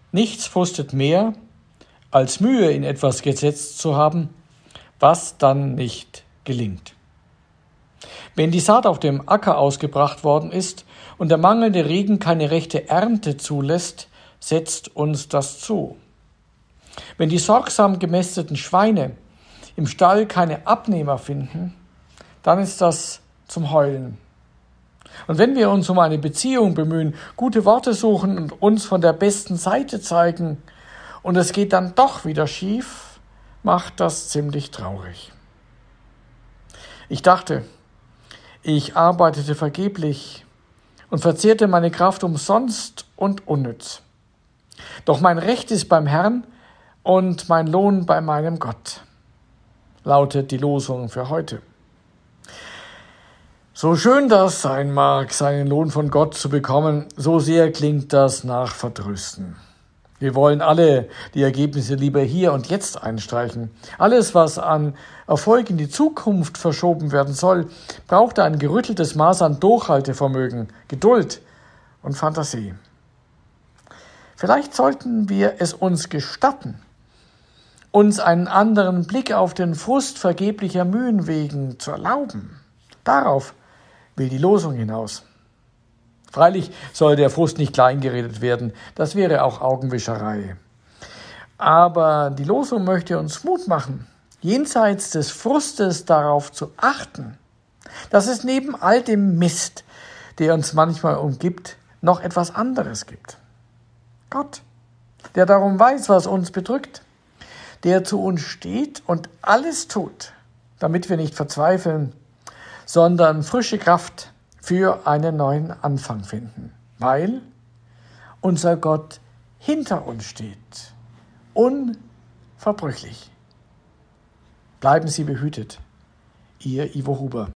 Nichts frustet mehr, als Mühe in etwas gesetzt zu haben, was dann nicht gelingt. Wenn die Saat auf dem Acker ausgebracht worden ist und der mangelnde Regen keine rechte Ernte zulässt, setzt uns das zu. Wenn die sorgsam gemästeten Schweine im Stall keine Abnehmer finden, dann ist das zum Heulen. Und wenn wir uns um eine Beziehung bemühen, gute Worte suchen und uns von der besten Seite zeigen und es geht dann doch wieder schief, macht das ziemlich traurig. Ich dachte, ich arbeitete vergeblich und verzehrte meine Kraft umsonst und unnütz. Doch mein Recht ist beim Herrn und mein Lohn bei meinem Gott, lautet die Losung für heute. So schön das sein mag, seinen Lohn von Gott zu bekommen, so sehr klingt das nach Verdrüsten. Wir wollen alle die Ergebnisse lieber hier und jetzt einstreichen. Alles, was an Erfolg in die Zukunft verschoben werden soll, braucht ein gerütteltes Maß an Durchhaltevermögen, Geduld und Fantasie. Vielleicht sollten wir es uns gestatten, uns einen anderen Blick auf den Frust vergeblicher Mühen wegen zu erlauben. Darauf will die Losung hinaus. Freilich soll der Frust nicht kleingeredet werden, das wäre auch Augenwischerei. Aber die Losung möchte uns Mut machen, jenseits des Frustes darauf zu achten, dass es neben all dem Mist, der uns manchmal umgibt, noch etwas anderes gibt. Gott, der darum weiß, was uns bedrückt, der zu uns steht und alles tut, damit wir nicht verzweifeln, sondern frische Kraft für einen neuen Anfang finden, weil unser Gott hinter uns steht, unverbrüchlich. Bleiben Sie behütet, Ihr Ivo Huber.